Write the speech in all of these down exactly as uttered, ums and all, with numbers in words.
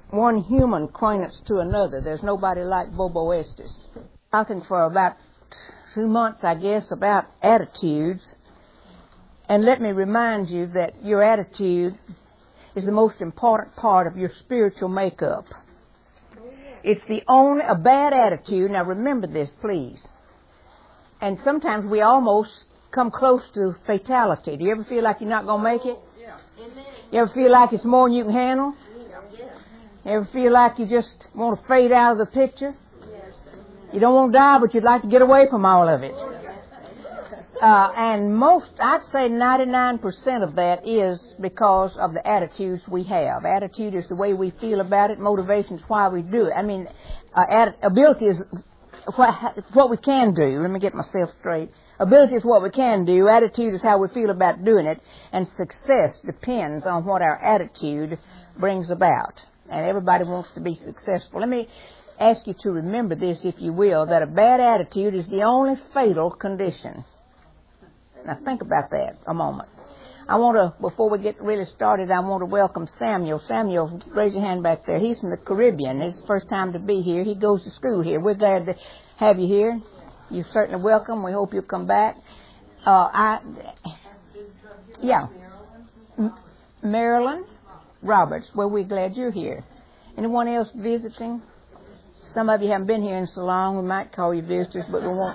one human acquaintance to another. There's nobody like Bobo Estes. Talking for about two months, I guess, about attitudes. And let me remind you that your attitude is the most important part of your spiritual makeup. It's the only, a bad attitude, now remember this, please. And sometimes we almost come close to fatality. Do you ever feel like you're not going to make it? Yeah. You ever feel like it's more than you can handle? You ever feel like you just want to fade out of the picture? You don't want to die, but you'd like to get away from all of it. Uh, and most, I'd say ninety-nine percent of that is because of the attitudes we have. Attitude is the way we feel about it. Motivation is why we do it. I mean, uh, atti- ability is what, what we can do. Let me get myself straight. Ability is what we can do. Attitude is how we feel about doing it. And success depends on what our attitude brings about. And everybody wants to be successful. Let me ask you to remember this, if you will, that a bad attitude is the only fatal condition. Now think about that a moment. I want to, before we get really started, I want to welcome Samuel. Samuel, raise your hand back there. He's from the Caribbean. It's his first time to be here. He goes to school here. We're glad to have you here. You're certainly welcome. We hope you'll come back. Uh, I, yeah, M- Marilyn Roberts. Well, we're glad you're here. Anyone else visiting? Some of you haven't been here in so long. We might call you visitors, but we won't.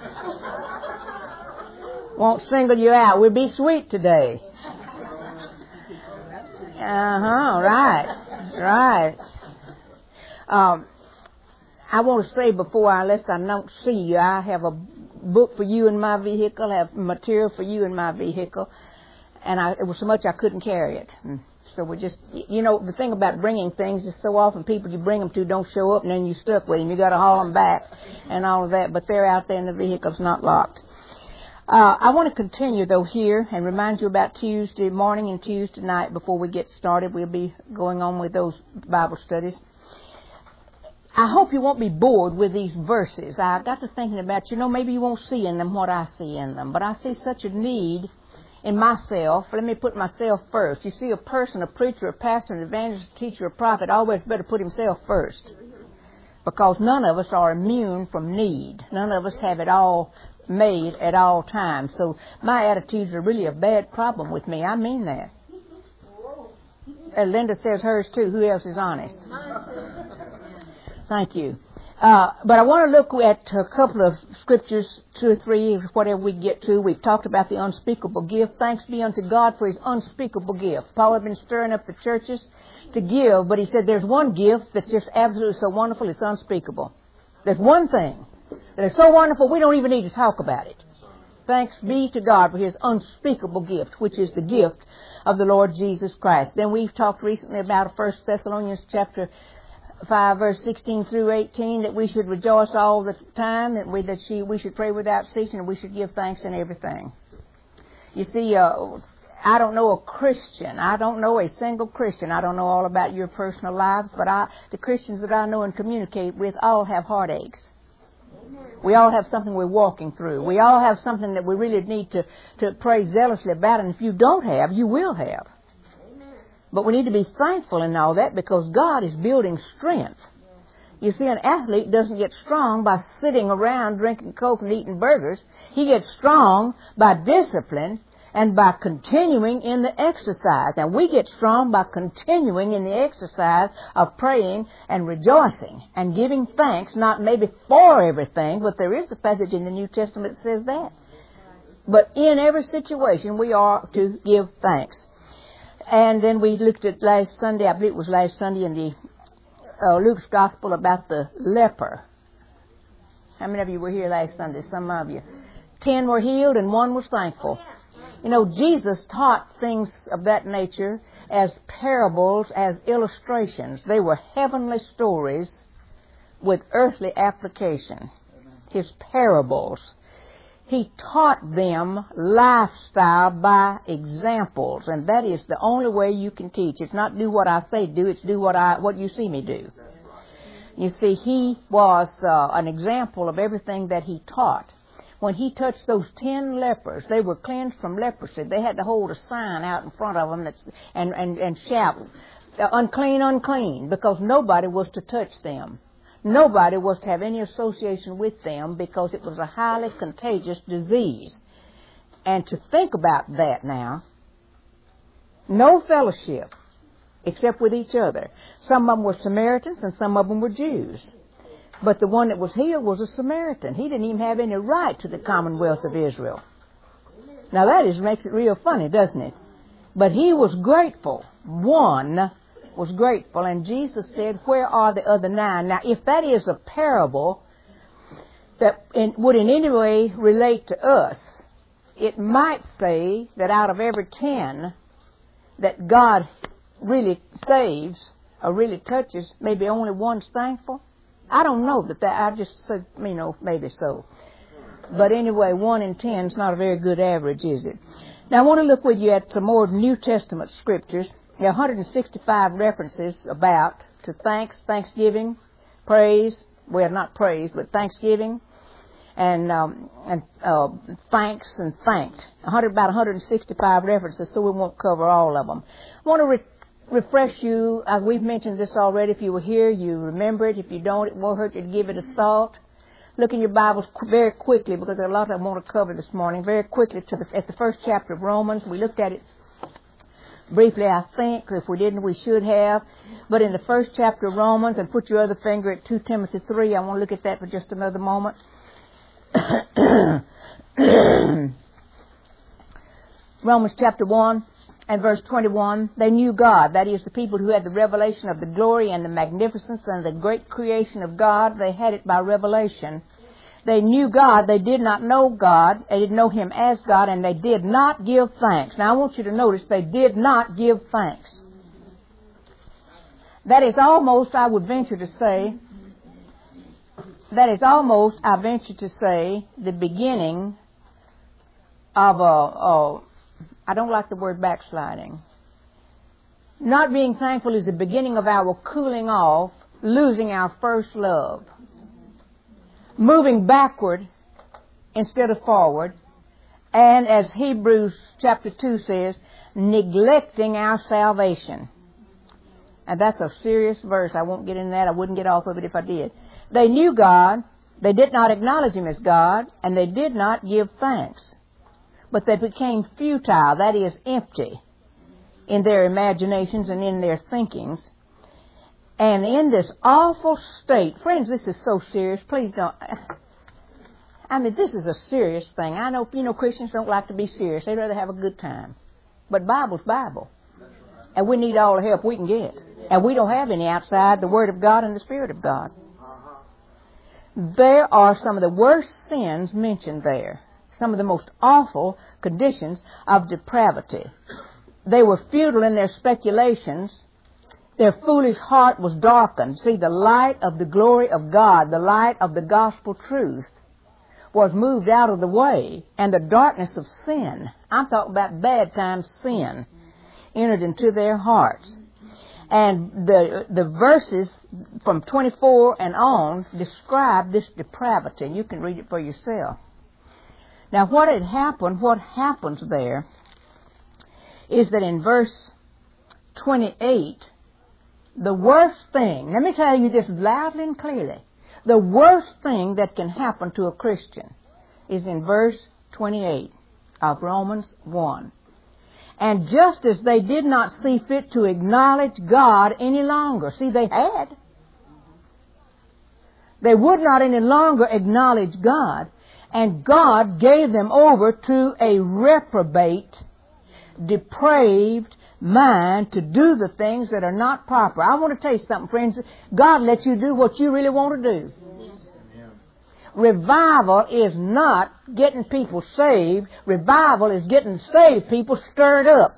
Won't single you out. We'll be sweet today. Uh-huh, right, right. Um, I want to say before I, unless I don't see you, I have a book for you in my vehicle, I have material for you in my vehicle, and I, it was so much I couldn't carry it. So we just, you know, the thing about bringing things is so often people you bring them to don't show up, and then you're stuck with them. You got to haul them back and all of that, but they're out there in the vehicle. It's not locked. Uh, I want to continue, though, here and remind you about Tuesday morning and Tuesday night before we get started. We'll be going on with those Bible studies. I hope you won't be bored with these verses. I got to thinking about, you know, maybe you won't see in them what I see in them, but I see such a need in myself. Let me put myself first. You see, a person, a preacher, a pastor, an evangelist, a teacher, a prophet, always better put himself first, because none of us are immune from need. None of us have it all made at all times. So my attitudes are really a bad problem with me. I mean that. Uh, Linda says hers too. Who else is honest? Thank you. Uh, but I want to look at a couple of scriptures, two or three, whatever we get to. We've talked about the unspeakable gift. Thanks be unto God for His unspeakable gift. Paul had been stirring up the churches to give, but he said there's one gift that's just absolutely so wonderful, it's unspeakable. There's one thing that is so wonderful we don't even need to talk about it. Thanks be to God for His unspeakable gift, which is the gift of the Lord Jesus Christ. Then we've talked recently about First Thessalonians chapter five, verse sixteen through eighteen, that we should rejoice all the time, that we that she, we should pray without ceasing, and we should give thanks in everything. You see, uh, I don't know a Christian. I don't know a single Christian. I don't know all about your personal lives, but I, the Christians that I know and communicate with all have heartaches. We all have something we're walking through. We all have something that we really need to, to pray zealously about, and if you don't have, you will have. But we need to be thankful in all that, because God is building strength. You see, an athlete doesn't get strong by sitting around drinking Coke and eating burgers. He gets strong by discipline and by continuing in the exercise. And we get strong by continuing in the exercise of praying and rejoicing and giving thanks, not maybe for everything, but there is a passage in the New Testament that says that. But in every situation, we are to give thanks. And then we looked at last Sunday, I believe it was last Sunday, in the uh, Luke's Gospel about the leper. How many of you were here last Sunday? Some of you. Ten were healed and one was thankful. You know, Jesus taught things of that nature as parables, as illustrations. They were heavenly stories with earthly application. His parables. He taught them lifestyle by examples, and that is the only way you can teach. It's not do what I say do, it's do what I what you see me do. You see, he was uh, an example of everything that he taught. When he touched those ten lepers, they were cleansed from leprosy. They had to hold a sign out in front of them that's, and, and, and shout, uh, unclean, unclean, because nobody was to touch them. Nobody was to have any association with them because it was a highly contagious disease. And to think about that now, no fellowship except with each other. Some of them were Samaritans and some of them were Jews. But the one that was healed was a Samaritan. He didn't even have any right to the commonwealth of Israel. Now that is makes it real funny, doesn't it? But he was grateful. One was grateful. And Jesus said, where are the other nine? Now if that is a parable that in, would in any way relate to us, it might say that out of every ten that God really saves or really touches, maybe only one's thankful. I don't know that that, I just said, you know, maybe so. But anyway, one in ten is not a very good average, is it? Now I want to look with you at some more New Testament scriptures. There are one hundred sixty-five references about to thanks, thanksgiving, praise, well not praise, but thanksgiving, and um, and uh, thanks and thanked. one hundred, about one hundred sixty-five references, so we won't cover all of them. I want to re- refresh you. Uh, we've mentioned this already. If you were here, you remember it. If you don't, it won't hurt you to give it a thought. Look in your Bibles qu- very quickly, because there are a lot I want to cover this morning. Very quickly to the, at the first chapter of Romans. We looked at it briefly, I think. If we didn't, we should have. But in the first chapter of Romans, and put your other finger at Second Timothy three. I want to look at that for just another moment. Romans chapter one and verse twenty-one. They knew God, that is, the people who had the revelation of the glory and the magnificence and the great creation of God. They had it by revelation. They knew God. They did not know God. They didn't know Him as God, and they did not give thanks. Now I want you to notice they did not give thanks. That is almost, I would venture to say, that is almost, I venture to say, the beginning of a, a, I don't like the word backsliding. Not being thankful is the beginning of our cooling off, losing our first love. Moving backward instead of forward. And as Hebrews chapter two says, neglecting our salvation. And that's a serious verse. I won't get into that. I wouldn't get off of it if I did. They knew God, they did not acknowledge Him as God, and they did not give thanks. But they became futile, that is, empty, in their imaginations and in their thinkings. And in this awful state, friends, this is so serious, please don't, I mean, this is a serious thing. I know, you know, Christians don't like to be serious. They'd rather have a good time. But Bible's Bible. And we need all the help we can get. And we don't have any outside the Word of God and the Spirit of God. There are some of the worst sins mentioned there. Some of the most awful conditions of depravity. They were futile in their speculations. Their foolish heart was darkened. See, the light of the glory of God, the light of the gospel truth, was moved out of the way, and the darkness of sin, I'm talking about bad times sin, entered into their hearts. And the the verses from twenty-four and on describe this depravity. You can read it for yourself. Now, what had happened, what happens there, is that in verse twenty-eight, the worst thing, let me tell you this loudly and clearly, the worst thing that can happen to a Christian is in verse twenty-eight of Romans one. And just as they did not see fit to acknowledge God any longer, see, they had. They would not any longer acknowledge God, and God gave them over to a reprobate, depraved mind to do the things that are not proper. I want to tell you something, friends. God lets you do what you really want to do. Revival is not getting people saved. Revival is getting saved people stirred up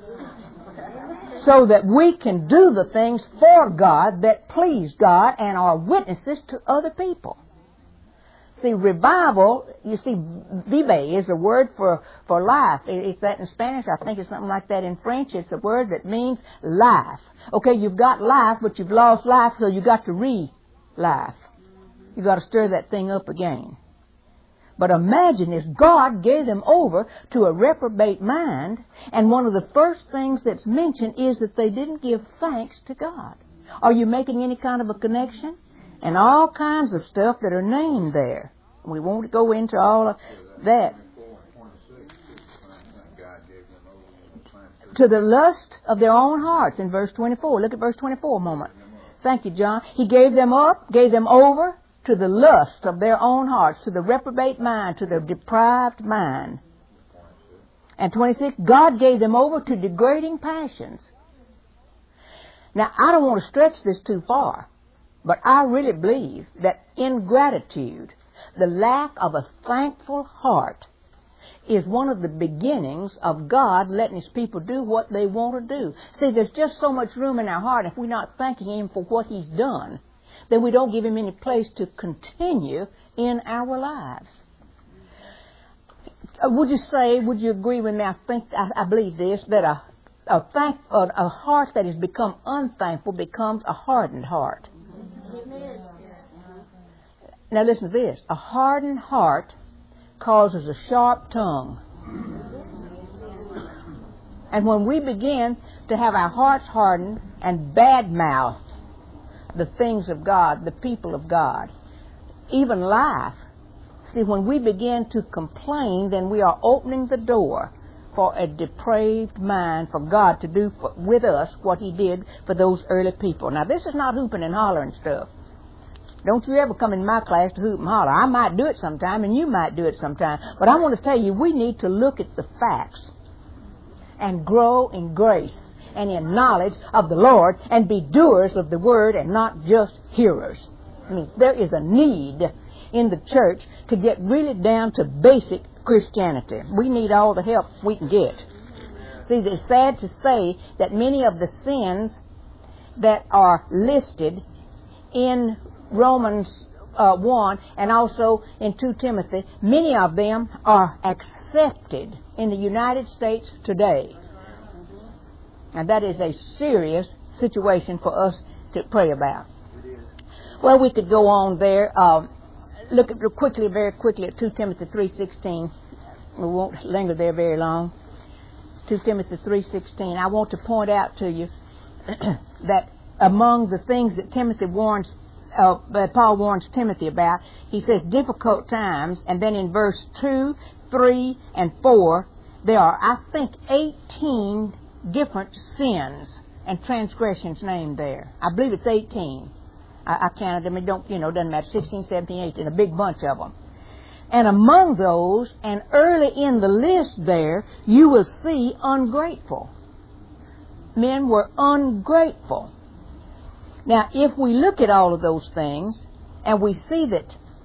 so that we can do the things for God that please God and are witnesses to other people. See, revival, you see, vive is a word for, for life. It's that in Spanish. I think it's something like that in French. It's a word that means life. Okay, you've got life, but you've lost life, so you've got to re-life. You've got to stir that thing up again. But imagine this, God gave them over to a reprobate mind, and one of the first things that's mentioned is that they didn't give thanks to God. Are you making any kind of a connection? And all kinds of stuff that are named there. We won't go into all of that. To the lust of their own hearts in verse twenty-four. Look at verse twenty-four a moment. Thank you, John. He gave them up, gave them over to the lust of their own hearts, to the reprobate mind, to the deprived mind. And twenty-six, God gave them over to degrading passions. Now, I don't want to stretch this too far, but I really believe that ingratitude, the lack of a thankful heart, is one of the beginnings of God letting His people do what they want to do. See, there's just so much room in our heart. If we're not thanking Him for what He's done, then we don't give Him any place to continue in our lives. Would you say, would you agree with me, I think, I, I believe this, that a, a, thank, a, a heart that has become unthankful becomes a hardened heart. Amen. Now listen to this. A hardened heart causes a sharp tongue. And when we begin to have our hearts hardened and badmouth the things of God, the people of God, even life, see, when we begin to complain, then we are opening the door for a depraved mind for God to do for, with us what He did for those early people. Now, this is not hooping and hollering stuff. Don't you ever come in my class to hoop and holler. I might do it sometime, and you might do it sometime. But I want to tell you, we need to look at the facts and grow in grace and in knowledge of the Lord and be doers of the Word and not just hearers. I mean, there is a need in the church to get really down to basic Christianity. We need all the help we can get. See, it's sad to say that many of the sins that are listed in Romans uh, one and also in two Timothy, many of them are accepted in the United States today. And that is a serious situation for us to pray about. Well, we could go on there. Uh, look at quickly, very quickly at two Timothy three sixteen. We won't linger there very long. two Timothy three sixteen. I want to point out to you that among the things that Timothy warns Uh, Paul warns Timothy about, he says difficult times, and then in verse two, three, and four, there are, I think, eighteen different sins and transgressions named there. I believe it's eighteen. I, I counted them. It don't, you know, doesn't matter, sixteen, seventeen, eighteen, a big bunch of them. And among those, and early in the list there, you will see ungrateful. Men were ungrateful. Now, if we look at all of those things, and we see that,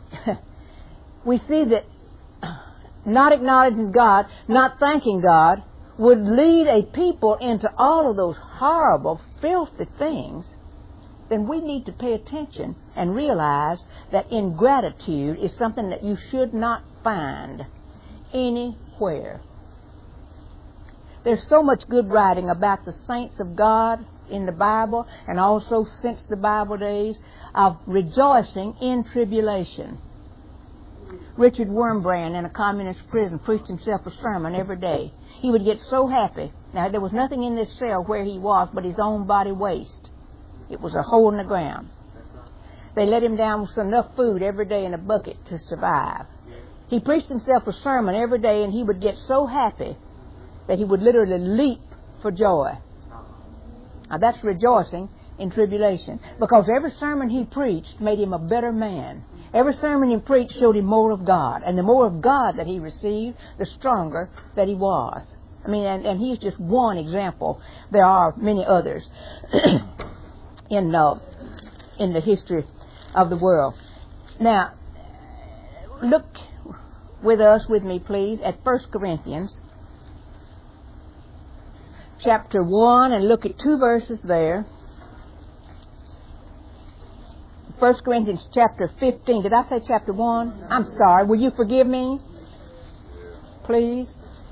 we see that not acknowledging God, not thanking God, would lead a people into all of those horrible, filthy things, then we need to pay attention and realize that ingratitude is something that you should not find anywhere. There's so much good writing about the saints of God in the Bible, and also since the Bible days, of rejoicing in tribulation. Richard Wurmbrand, in a communist prison, preached himself a sermon every day. He would get so happy. Now, there was nothing in this cell where he was but his own body waste. It was a hole in the ground. They let him down with enough food every day in a bucket to survive. He preached himself a sermon every day, and he would get so happy that he would literally leap for joy. Now, that's rejoicing in tribulation, because every sermon he preached made him a better man. Every sermon he preached showed him more of God, and the more of God that he received, the stronger that he was. I mean, and, and he's just one example. There are many others in uh, in the history of the world. Now, look with us, with me, please, at First Corinthians chapter one, and look at two verses there. First Corinthians chapter fifteen. Did I say chapter one? I'm sorry. Will you forgive me? Please.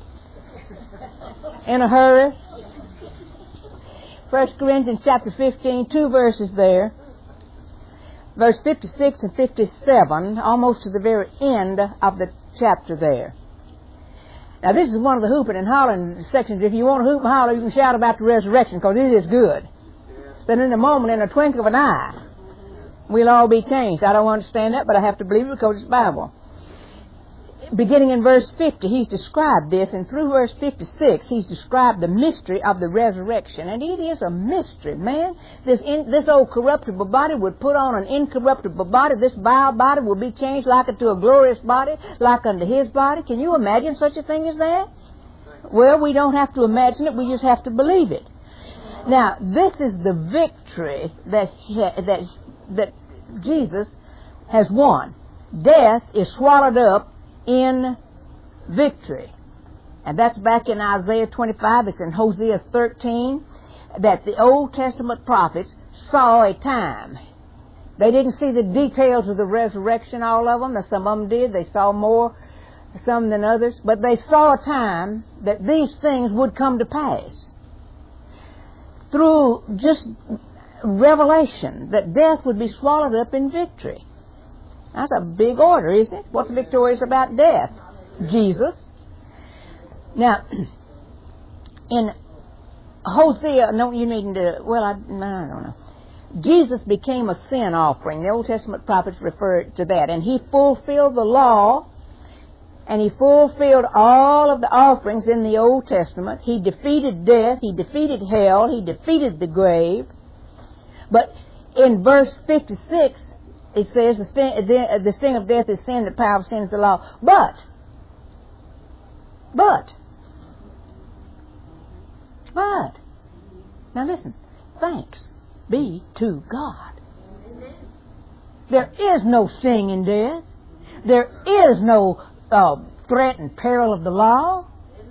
In a hurry. First Corinthians chapter fifteen, two verses there. Verse fifty-six and fifty-seven, almost to the very end of the chapter there. Now this is one of the hooping and hollering sections. If you want to hoop and holler, you can shout about the resurrection, because it is good. Then in a moment, in a twinkle of an eye, we'll all be changed. I don't understand that, but I have to believe it because it's Bible. Beginning in verse fifty, he's described this, and through verse fifty-six, he's described the mystery of the resurrection. And it is a mystery, man. This in, this old corruptible body would put on an incorruptible body. This vile body will be changed like unto a glorious body, like unto his body. Can you imagine such a thing as that? Well, we don't have to imagine it. We just have to believe it. Now, this is the victory that he, that that Jesus has won. Death is swallowed up in victory. And that's back in Isaiah twenty-five. It's in Hosea thirteen, that the Old Testament prophets saw a time. They didn't see the details of the resurrection, all of them. Some of them did. They saw more, some than others. But they saw a time that these things would come to pass. Through just revelation, that death would be swallowed up in victory. That's a big order, isn't it? What's victorious about death? Jesus. Now, in Hosea, no, you needn't do it. Well, I, no, I don't know. Jesus became a sin offering. The Old Testament prophets refer to that. And he fulfilled the law, and he fulfilled all of the offerings in the Old Testament. He defeated death. He defeated hell. He defeated the grave. But in verse fifty-six, it says, the sting, the, the sting of death is sin, the power of sin is the law. But, but, but, now listen, thanks be to God. There is no sting in death. There is no uh, threat and peril of the law.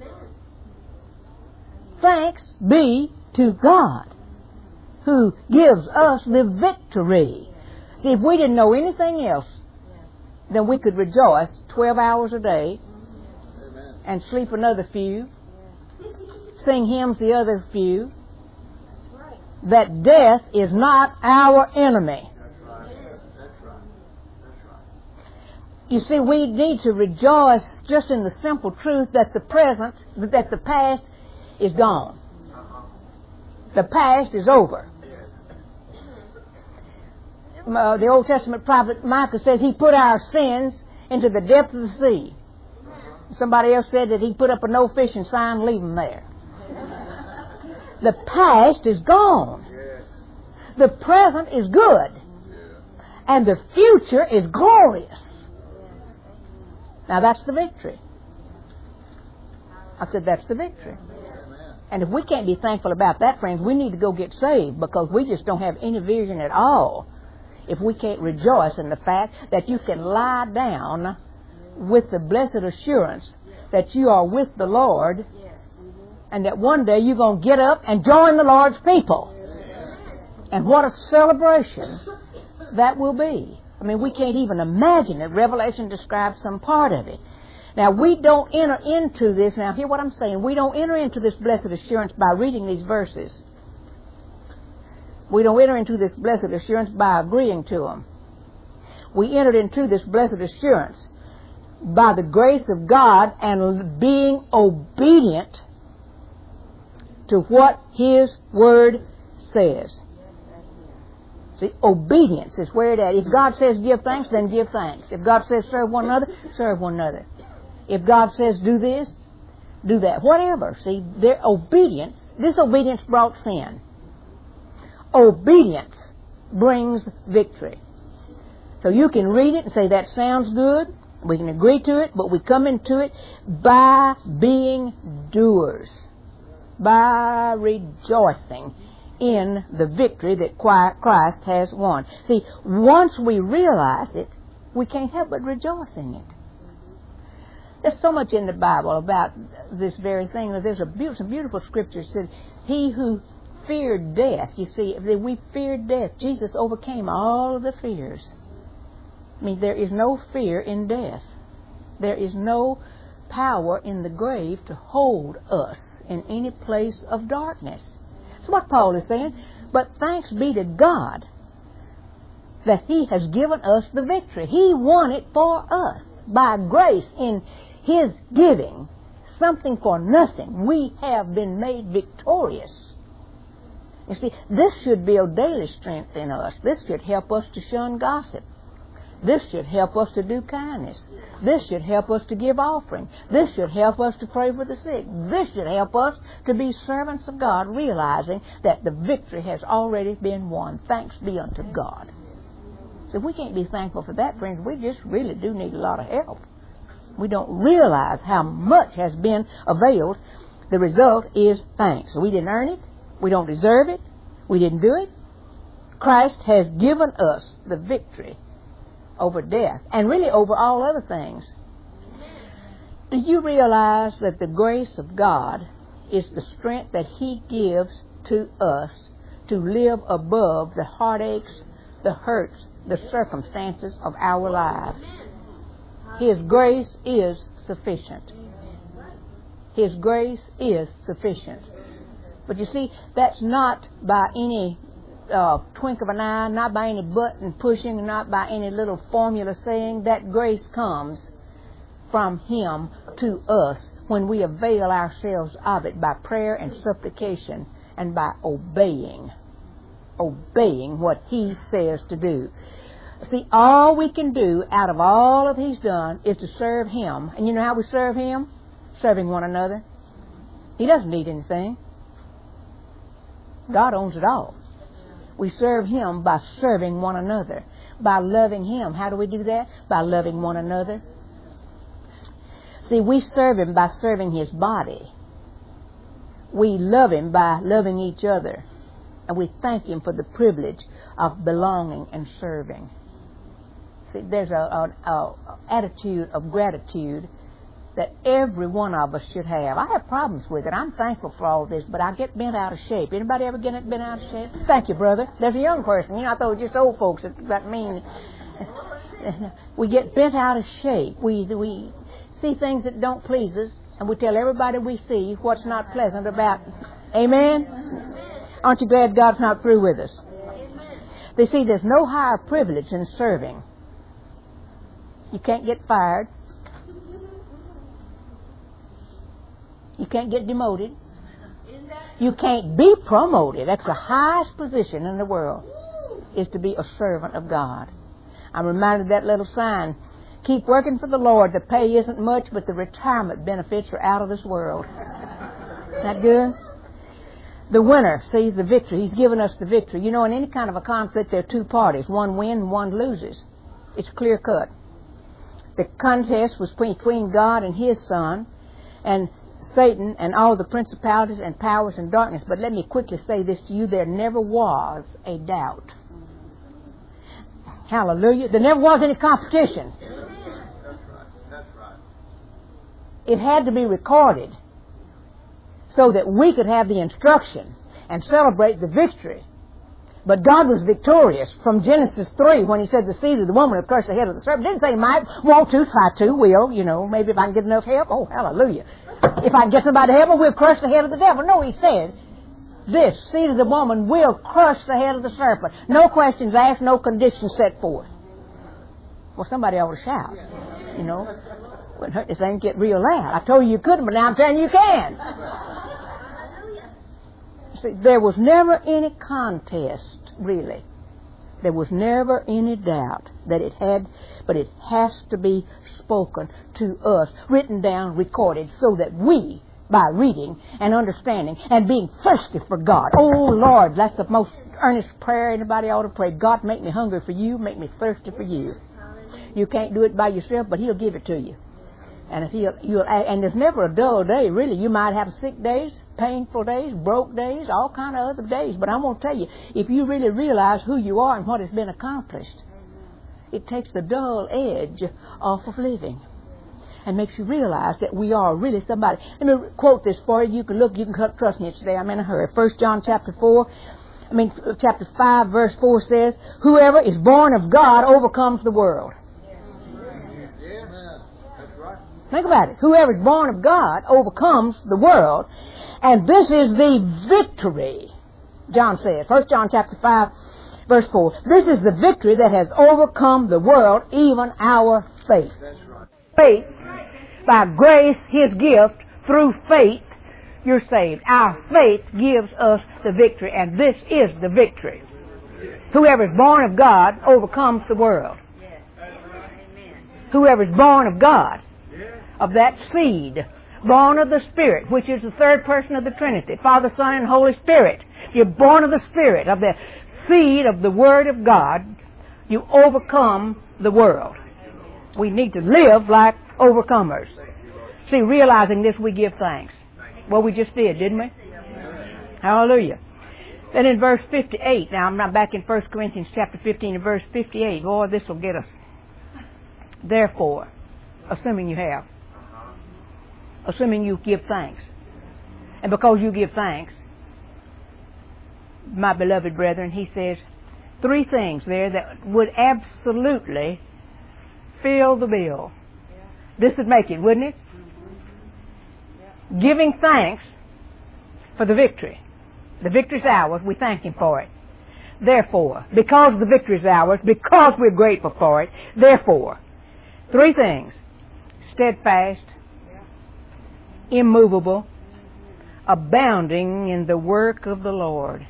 Thanks be to God, who gives us the victory. See, if we didn't know anything else, then we could rejoice twelve hours a day and sleep another few, sing hymns the other few, that death is not our enemy. You see, we need to rejoice just in the simple truth that the present, that the past is gone. The past is over. Uh, the Old Testament prophet Micah says he put our sins into the depth of the sea. Somebody else said that he put up a no fishing sign and leave them there. The past is gone. The present is good. And the future is glorious. Now that's the victory. I said that's the victory. And if we can't be thankful about that, friends, we need to go get saved, because we just don't have any vision at all if we can't rejoice in the fact that you can lie down with the blessed assurance that you are with the Lord, and that one day you're going to get up and join the Lord's people. And what a celebration that will be. I mean, we can't even imagine it. Revelation describes some part of it. Now, we don't enter into this. Now, hear what I'm saying. We don't enter into this blessed assurance by reading these verses. We don't enter into this blessed assurance by agreeing to them. We entered into this blessed assurance by the grace of God and being obedient to what His Word says. See, obedience is where it is. If God says give thanks, then give thanks. If God says serve one another, serve one another. If God says do this, do that. Whatever. See, their obedience, disobedience brought sin. Obedience brings victory. So you can read it and say that sounds good. We can agree to it, but we come into it by being doers. By rejoicing in the victory that Christ has won. See, once we realize it, we can't help but rejoice in it. There's so much in the Bible about this very thing. There's a beautiful, some beautiful scriptures that he who feared death, you see, if we feared death, Jesus overcame all of the fears. I mean, there is no fear in death. There is no power in the grave to hold us in any place of darkness. That's what Paul is saying. But thanks be to God that He has given us the victory. He won it for us by grace in His giving. Something for nothing. We have been made victorious. You see, this should build daily strength in us. This should help us to shun gossip. This should help us to do kindness. This should help us to give offering. This should help us to pray for the sick. This should help us to be servants of God, realizing that the victory has already been won. Thanks be unto God. So if we can't be thankful for that, friends, we just really do need a lot of help. We don't realize how much has been availed. The result is thanks. We didn't earn it. We don't deserve it. We didn't do it. Christ has given us the victory over death, and really over all other things. Do you realize that the grace of God is the strength that He gives to us to live above the heartaches, the hurts, the circumstances of our lives? His grace is sufficient. His grace is sufficient. But you see, that's not by any Uh, twink of an eye, not by any button pushing, not by any little formula saying. That grace comes from Him to us when we avail ourselves of it by prayer and supplication and by obeying, obeying what He says to do. See, all we can do out of all that He's done is to serve Him. And you know how we serve Him? Serving one another. He doesn't need anything. God owns it all. We serve Him by serving one another, by loving Him. How do we do that? By loving one another. See, we serve Him by serving His body. We love Him by loving each other. And we thank Him for the privilege of belonging and serving. See, there's an a, a attitude of gratitude that every one of us should have. I have problems with it. I'm thankful for all this, but I get bent out of shape. Anybody ever get bent out of shape? Thank you, brother. There's a young person. You know, I thought it was just old folks that, that mean. We get bent out of shape. We we see things that don't please us, and we tell everybody we see what's not pleasant about it. Amen? Aren't you glad God's not through with us? They see there's no higher privilege than serving. You can't get fired. You can't get demoted. You can't be promoted. That's the highest position in the world, is to be a servant of God. I'm reminded of that little sign. Keep working for the Lord. The pay isn't much, but the retirement benefits are out of this world. Isn't that good? The winner sees the victory. He's given us the victory. You know, in any kind of a conflict, there are two parties. One wins and one loses. It's clear cut. The contest was between God and His Son, and Satan and all the principalities and powers and darkness. But let me quickly say this to you. There never was a doubt. Hallelujah. There never was any competition. That's right. That's right. It had to be recorded so that we could have the instruction and celebrate the victory. But God was victorious from Genesis three when He said the seed of the woman will crush the head of the serpent. Didn't say might, want to, try to, will, you know, maybe if I can get enough help. Oh, hallelujah. If I can get somebody to help me, we'll crush the head of the devil. No, He said, this seed of the woman will crush the head of the serpent. No questions asked, no conditions set forth. Well, somebody ought to shout, you know. Wouldn't hurt this thing get real loud. I told you you couldn't, but now I'm telling you you can. See, there was never any contest, really. There was never any doubt that it had, but it has to be spoken to us, written down, recorded, so that we, by reading and understanding and being thirsty for God. Oh, Lord, that's the most earnest prayer anybody ought to pray. God, make me hungry for you, make me thirsty for you. You can't do it by yourself, but He'll give it to you. And if he'll, you'll, and there's never a dull day, really. You might have sick days, painful days, broke days, all kind of other days. But I'm going to tell you, if you really realize who you are and what has been accomplished, it takes the dull edge off of living and makes you realize that we are really somebody. Let me quote this for you. You can look, you can trust me, it's there. I'm in a hurry. First John chapter four, I mean chapter five, verse four says, "Whoever is born of God overcomes the world." Think about it. Whoever is born of God overcomes the world. And this is the victory, John says. First John chapter five Verse four. This is the victory that has overcome the world, even our faith. That's right. Faith, by grace, His gift, through faith, you're saved. Our faith gives us the victory, and this is the victory. Whoever is born of God overcomes the world. Whoever is born of God, of that seed, born of the Spirit, which is the third person of the Trinity, Father, Son, and Holy Spirit. You're born of the Spirit, of the seed of the Word of God. You overcome the world. We need to live like overcomers. See, realizing this, we give thanks. Well, we just did, didn't we? Hallelujah. Then in verse fifty-eight, now I'm not back in First Corinthians chapter fifteen and verse fifty-eight. Boy, this will get us. Therefore, assuming you have, assuming you give thanks, and because you give thanks, my beloved brethren, he says three things there that would absolutely fill the bill. This would make it, wouldn't it? Giving thanks for the victory. The victory's ours. We thank Him for it. Therefore, because the victory's ours, because we're grateful for it, therefore, three things. Steadfast, immovable, abounding in the work of the Lord.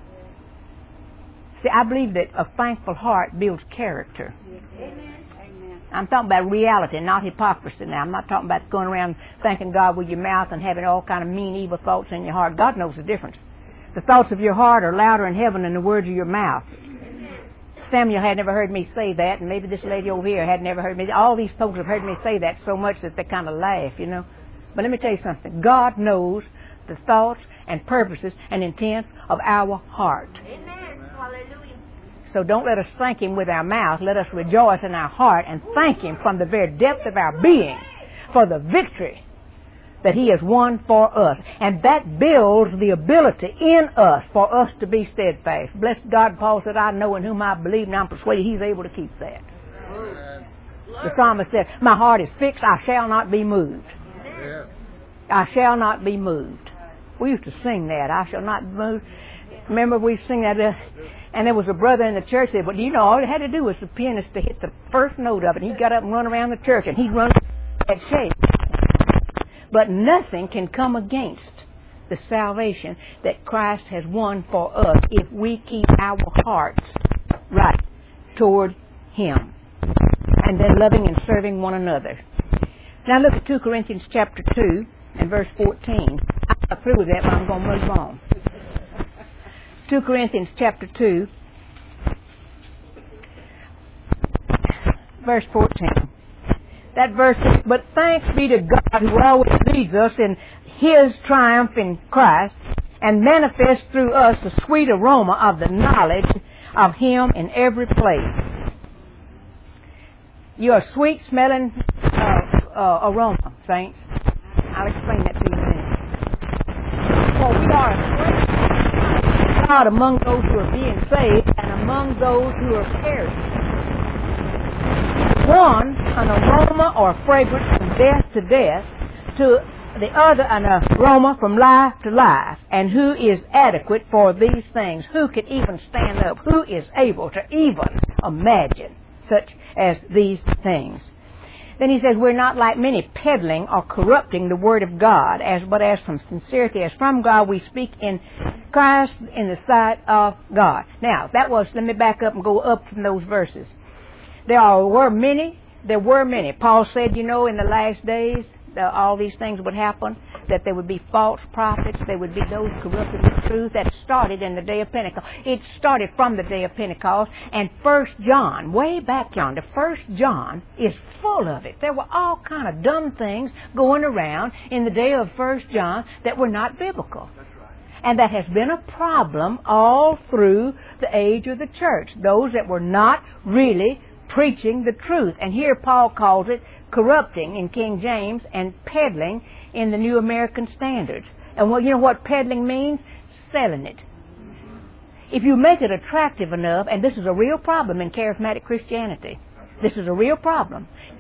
See, I believe that a thankful heart builds character. I'm talking about reality, not hypocrisy now. I'm not talking about going around thanking God with your mouth and having all kind of mean, evil thoughts in your heart. God knows the difference. The thoughts of your heart are louder in heaven than the words of your mouth. Samuel had never heard me say that, and maybe this lady over here had never heard me. All these folks have heard me say that so much that they kind of laugh, you know. But let me tell you something. God knows the thoughts and purposes and intents of our heart. Amen. Hallelujah. So don't let us thank Him with our mouth. Let us rejoice in our heart and thank Him from the very depth of our being for the victory that He has won for us. And that builds the ability in us for us to be steadfast. Bless God, Paul said, I know in whom I believe, and I'm persuaded He's able to keep that. The psalmist said, my heart is fixed, I shall not be moved. I shall not be moved. We used to sing that, I shall not be moved. Remember we sing that, uh, and there was a brother in the church that said, well, you know, all it had to do was the pianist to hit the first note of it, and he got up and run around the church, and he'd run that shape. But nothing can come against the salvation that Christ has won for us if we keep our hearts right toward Him, and then loving and serving one another. Now look at two Corinthians chapter two and verse fourteen. I'm not through with that, but I'm going to move on. two Corinthians chapter two, verse fourteen. That verse says, but thanks be to God who always leads us in His triumph in Christ and manifests through us the sweet aroma of the knowledge of Him in every place. You're a sweet-smelling uh, uh, aroma, saints. I'll explain that to you in a minute. For we are a sweet God among those who are being saved and among those who are perishing. One, an aroma or fragrance from death to death, to the other, an aroma from life to life. And who is adequate for these things? Who can even stand up? Who is able to even imagine such as these things? Then he says, we're not like many peddling or corrupting the Word of God, as but as from sincerity, as from God we speak in Christ in the sight of God. Now, that was, let me back up and go up from those verses. There are, were many, there were many. Paul said, you know, in the last days, uh, all these things would happen, that there would be false prophets, there would be those corrupted with truth. That started in the day of Pentecost. It started from the day of Pentecost, and First John, way back yonder, First John is full of it. There were all kind of dumb things going around in the day of First John that were not biblical. And that has been a problem all through the age of the church. Those that were not really preaching the truth. And here Paul calls it corrupting in King James and peddling in the New American Standard. And well, you know what peddling means? Selling it. If you make it attractive enough, and this is a real problem in charismatic Christianity. This is a real problem.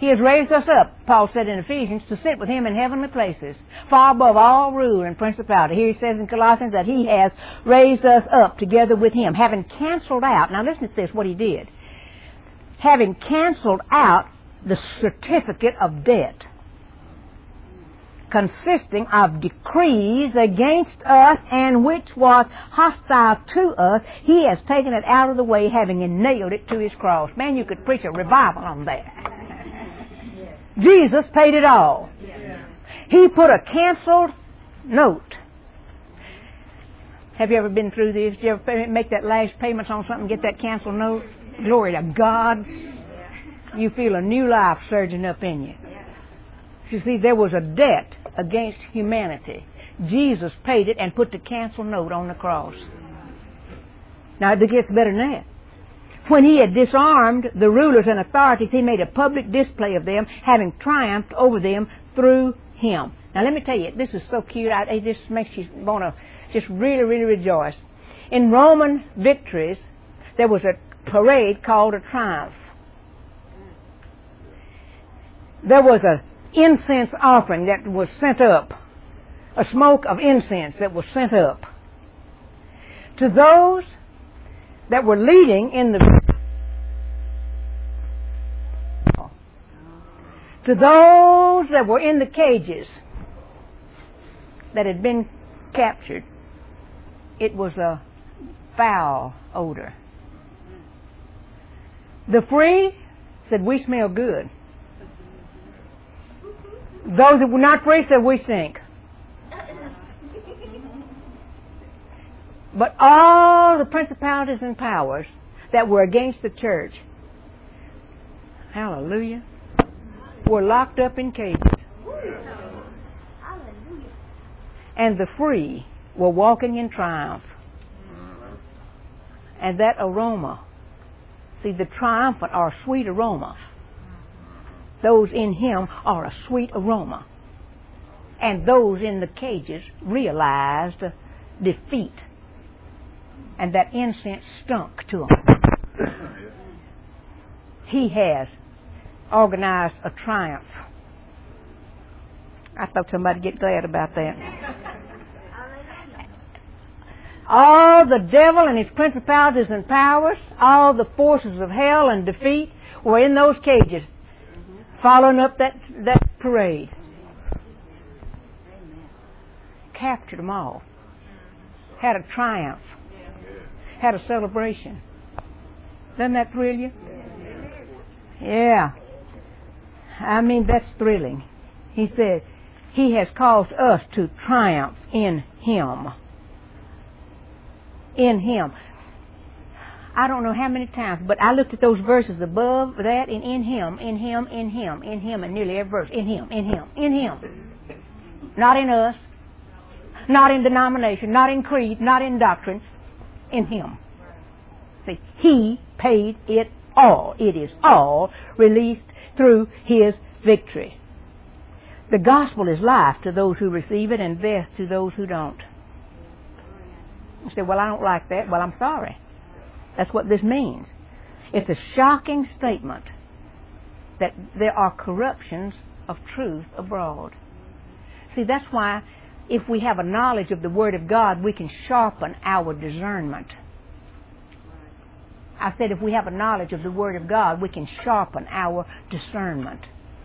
He has raised us up, Paul said in Ephesians, to sit with Him in heavenly places, far above all rule and principality. Here he says in Colossians that He has raised us up together with Him, having canceled out, now listen to this, what He did. Having canceled out the certificate of debt, consisting of decrees against us and which was hostile to us, He has taken it out of the way, having nailed it to His cross. Man, you could preach a revival on that. Jesus paid it all. He put a canceled note. Have you ever been through this? Did you ever make that last payments on something and get that canceled note? Glory to God. You feel a new life surging up in you. You see, there was a debt against humanity. Jesus paid it and put the cancel note on the cross. Now, it gets better than that. When He had disarmed the rulers and authorities, He made a public display of them, having triumphed over them through Him. Now, let me tell you, this is so cute. I, it just makes you want to just really, really rejoice. In Roman victories, there was a parade called a triumph. There was a incense offering that was sent up, a smoke of incense that was sent up to those that were leading in the to those that were in the cages that had been captured. It was a foul odor. The free said, "We smell good." Those that were not free said, "We stink." But all the principalities and powers that were against the church, hallelujah, were locked up in cages. And the free were walking in triumph. And that aroma, see, the triumphant are a sweet aroma. Those in Him are a sweet aroma. And those in the cages realized defeat. And that incense stunk to them. He has organized a triumph. I thought somebody'd get glad about that. All the devil and his principalities and powers, all the forces of hell and defeat were in those cages, following up that, that parade. Captured them all. Had a triumph. Had a celebration. Doesn't that thrill you? Yeah. I mean, that's thrilling. He said, He has caused us to triumph in Him. In Him. I don't know how many times, but I looked at those verses above that, and in Him, in Him, in Him, in Him, and nearly every verse. In Him, in Him, in Him. Not in us. Not in denomination. Not in creed. Not in doctrine. In Him. See, He paid it all. It is all released through His victory. The gospel is life to those who receive it and death to those who don't. You say, well, I don't like that. Well, I'm sorry. That's what this means. It's a shocking statement that there are corruptions of truth abroad. See, that's why if we have a knowledge of the Word of God, we can sharpen our discernment. I said if we have a knowledge of the Word of God, we can sharpen our discernment.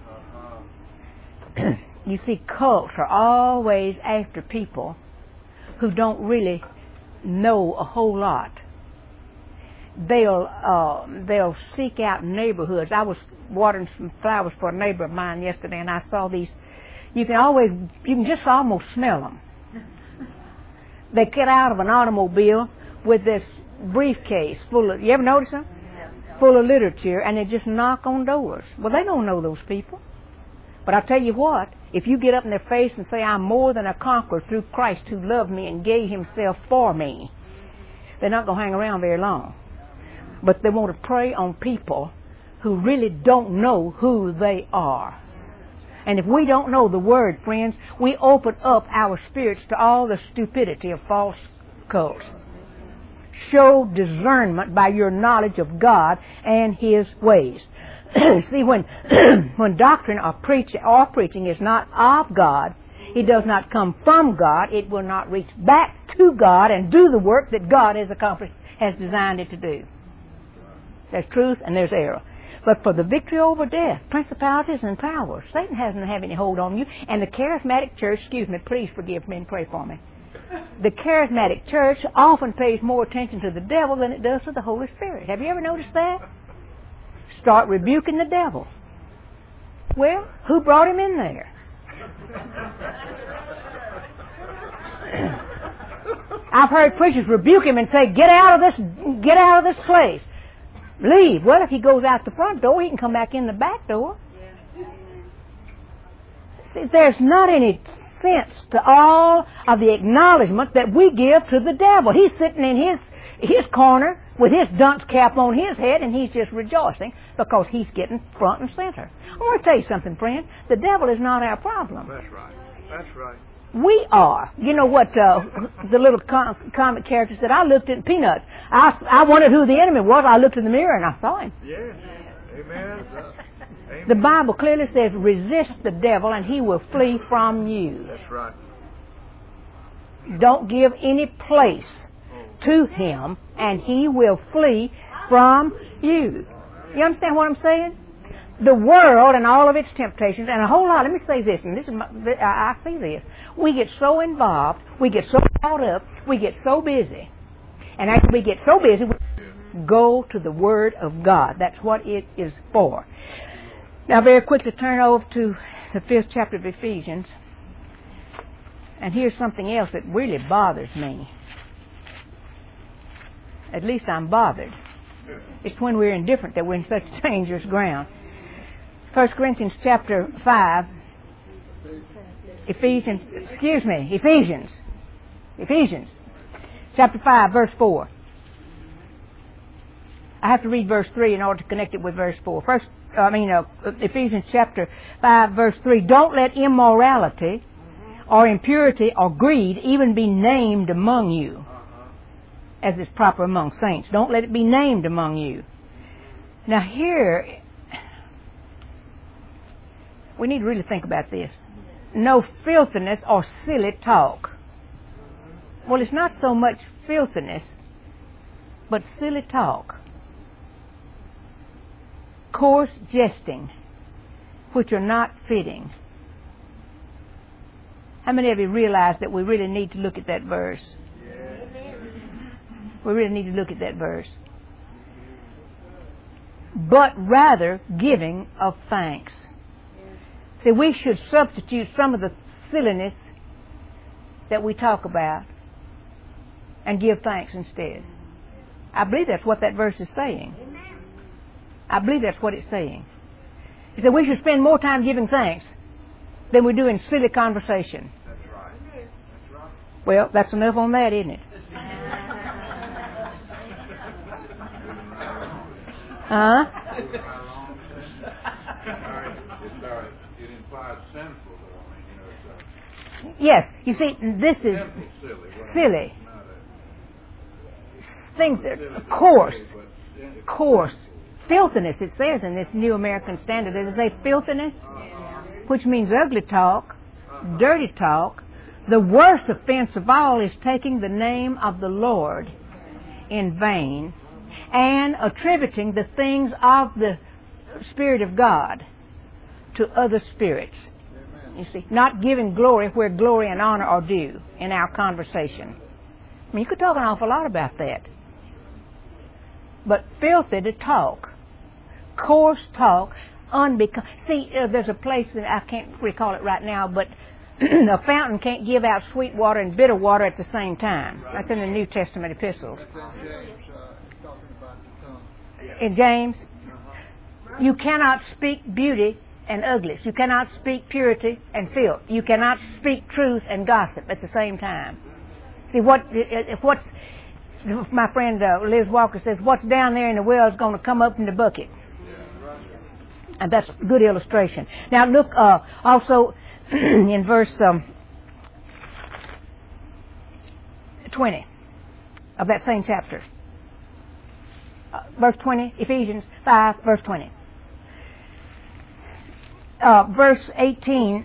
You see, cults are always after people who don't really know a whole lot. They'll uh, they'll seek out neighborhoods. I was watering some flowers for a neighbor of mine yesterday, and I saw these. You can always, you can just almost smell them. They get out of an automobile with this briefcase full of, you ever notice them? Full of literature, and they just knock on doors. Well, they don't know those people. But I'll tell you what, if you get up in their face and say, I'm more than a conqueror through Christ who loved me and gave Himself for me, they're not going to hang around very long. But they want to prey on people who really don't know who they are. And if we don't know the Word, friends, we open up our spirits to all the stupidity of false cults. Show discernment by your knowledge of God and His ways. See, when when doctrine or preaching or preaching is not of God, it does not come from God. It will not reach back to God and do the work that God has accomplished, has designed it to do. There's truth and there's error. But for the victory over death, principalities and powers, Satan hasn't have any hold on you. And the charismatic church, excuse me, please forgive me and pray for me. The charismatic church often pays more attention to the devil than it does to the Holy Spirit. Have you ever noticed that? Start rebuking the devil. Well, who brought him in there? I've heard preachers rebuke him and say, "Get out of this! Get out of this place! Leave." Well, if he goes out the front door, he can come back in the back door. See, there's not any sense to all of the acknowledgement that we give to the devil. He's sitting in his his corner with his dunce cap on his head, and he's just rejoicing because he's getting front and center. I want to tell you something, friend. The devil is not our problem. That's right. That's right. We are. You know what uh, the little com- comic character said? I looked at Peanuts. I, I wondered who the enemy was. I looked in the mirror and I saw him. Yes. Amen. Amen. The Bible clearly says, resist the devil and he will flee from you. That's right. Don't give any place to him and he will flee from you. You understand what I'm saying? The world and all of its temptations, and a whole lot, let me say this, and this is my, I see this. We get so involved, we get so caught up, we get so busy. And after we get so busy, we go to the Word of God. That's what it is for. Now, very quickly turn over to the fifth chapter of Ephesians. And here's something else that really bothers me. At least I'm bothered. It's when we're indifferent that we're in such dangerous ground. First Corinthians chapter five, Ephesians, excuse me, Ephesians, Ephesians, chapter five, verse four. I have to read verse three in order to connect it with verse four. First, I mean, uh, Ephesians chapter five, verse three. Don't let immorality or impurity or greed even be named among you, as is proper among saints. Don't let it be named among you. Now here, we need to really think about this. No filthiness or silly talk. Well, it's not so much filthiness, but silly talk. Coarse jesting, which are not fitting. How many of you realize that we really need to look at that verse? We really need to look at that verse. But rather giving of thanks. See, we should substitute some of the silliness that we talk about and give thanks instead. I believe that's what that verse is saying. I believe that's what it's saying. It said we should spend more time giving thanks than we do in silly conversation. That's right. That's right. Well, that's enough on that, isn't it? Huh? It implies sinful, though. I mean, you know, it's Yes. You see, this is simple, silly. silly. Things that are coarse. Coarse. Filthiness, it says in this New American Standard. Does it say filthiness? Which means ugly talk, dirty talk. The worst offense of all is taking the name of the Lord in vain and attributing the things of the Spirit of God to other spirits. You see, not giving glory where glory and honor are due in our conversation. I mean, you could talk an awful lot about that. But filthy to talk, coarse talk, unbecoming. See, uh, there's a place that I can't recall it right now, but a fountain can't give out sweet water and bitter water at the same time. That's in the New Testament epistles. In James, you cannot speak beauty and ugliness. You cannot speak purity and filth. You cannot speak truth and gossip at the same time. See, what if what's my friend uh, Liz Walker says, what's down there in the well is going to come up in the bucket. And that's a good illustration. Now look uh, also in verse um, twenty of that same chapter. Uh, verse twenty, Ephesians five, verse twenty. uh, verse eighteen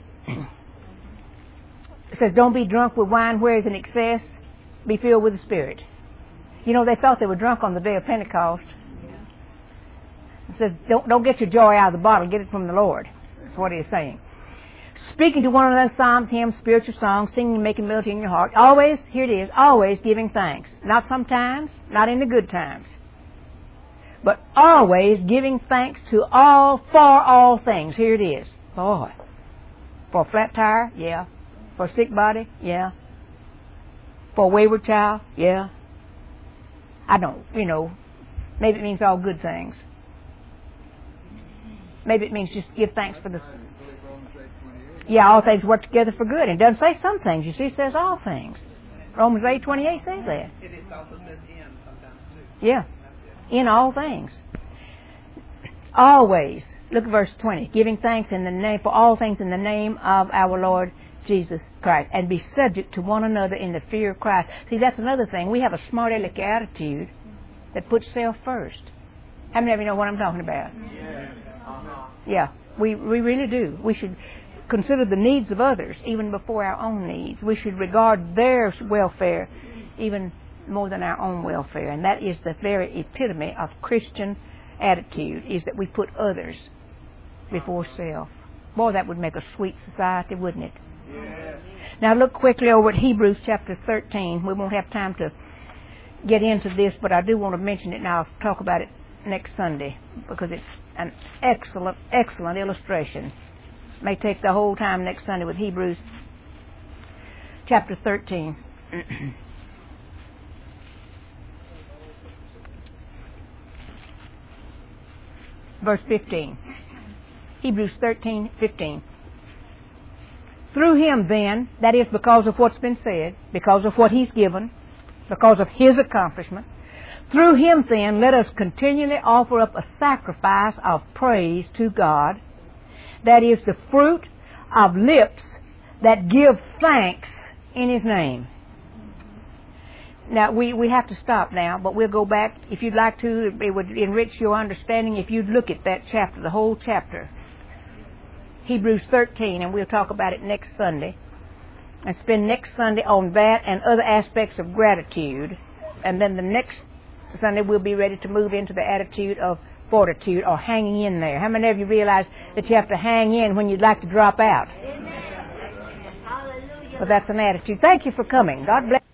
says, don't be drunk with wine whereas in excess, be filled with the Spirit. You know, they thought they were drunk on the day of Pentecost. It says, don't, don't get your joy out of the bottle, get it from the Lord. That's what he's saying. Speaking to one another, psalms, hymns, spiritual songs, singing and making melody in your heart. Always, here it is, always giving thanks. Not sometimes, not in the good times. But always giving thanks to all, for all things. Here it is. Boy. For a flat tire? Yeah. For a sick body? Yeah. For a wayward child? Yeah. I don't, you know, maybe it means all good things. Maybe it means just give thanks for the... Yeah, all things work together for good. It doesn't say some things, you see, it says all things. Romans eight twenty-eight says that. It is also says in sometimes too. Yeah. In all things. Always. Look at verse twenty. Giving thanks in the name for all things in the name of our Lord Jesus Christ. And be subject to one another in the fear of Christ. See, that's another thing. We have a smart aleck attitude that puts self first. How many of you know what I'm talking about? Yeah. Uh-huh. Yeah. We we really do. We should consider the needs of others even before our own needs. We should regard their welfare even more than our own welfare. And that is the very epitome of Christian attitude, is that we put others before self. Boy, that would make a sweet society, wouldn't it? Yeah. Now look quickly over at Hebrews chapter thirteen. We won't have time to get into this, but I do want to mention it now. I'll talk about it next Sunday because it's an excellent, excellent illustration. May take the whole time next Sunday with Hebrews chapter thirteen. Verse fifteen. Hebrews thirteen, fifteen. Through him then, that is because of what's been said, because of what he's given, because of his accomplishment, through him then let us continually offer up a sacrifice of praise to God, that is the fruit of lips that give thanks in his name. Now, we, we have to stop now, but we'll go back. If you'd like to, it would enrich your understanding if you'd look at that chapter, the whole chapter. Hebrews thirteen, and we'll talk about it next Sunday. And spend next Sunday on that and other aspects of gratitude. And then the next Sunday we'll be ready to move into the attitude of fortitude or hanging in there. How many of you realize that you have to hang in when you'd like to drop out? Amen. Well, that's an attitude. Thank you for coming. God bless.